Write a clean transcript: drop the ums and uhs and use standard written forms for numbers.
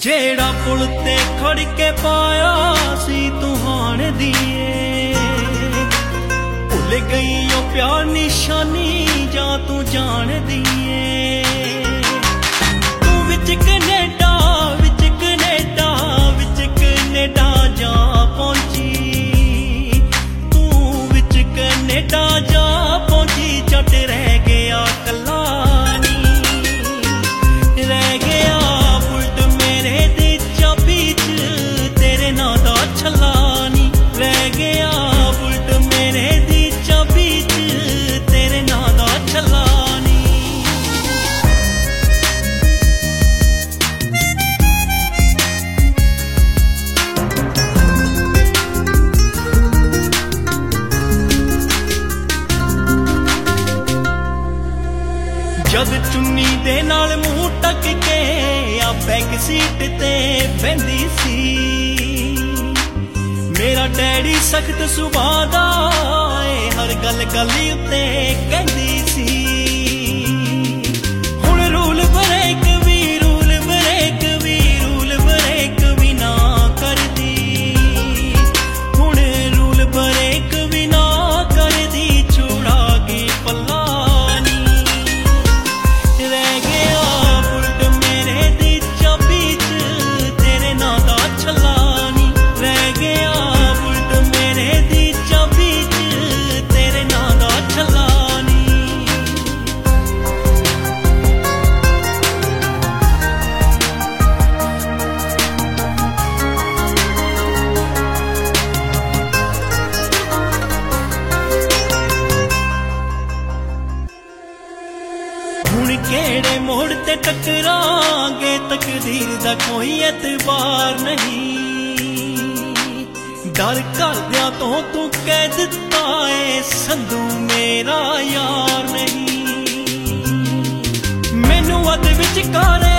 जेड़ा पुल ते खड़ के पाया सी तू हाण दिए भुल गई ओ प्यार निशानी जा तू जान दिए तू विच कनेडा जा पहुंची तू विच कनेडा जा पहुंची जट रह गया कलानी रह गया बुलट मेरे दी चाबी च तेरे नां दा छलानी रह गया बुलट मेरे दी चाबी च तेरे नां दा छलानी जद चुन्नी दे नाल मूंह टक के आ बैक सीट ते बहंदी सी मेरा डैडी सख्त सुभाऽ दा हर गल गली उत्ते कहंदी सी हुण रूल ब्रेक भी ना करदी हुण रूल ब्रेक भी ना करदी छुड़ा गई पल्ला केड़े मोड़ ते टकरांगे तकदीर दा कोई एतबार नहीं डर करदियां तो तू कह दिता है संधू मेरा यार नहीं मैनू अद विच कर